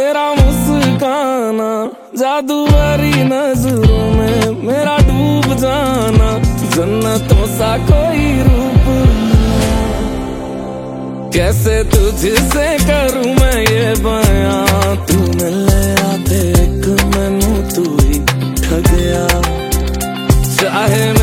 तेरा मुस्काना, जादू भरी नजरों में मेरा डूब जाना, जन्नतों सा कोई रूप। कैसे तुझसे करूं मैं ये बयां, तू मिले आते एक मैनू तू ही ठगया। चाहे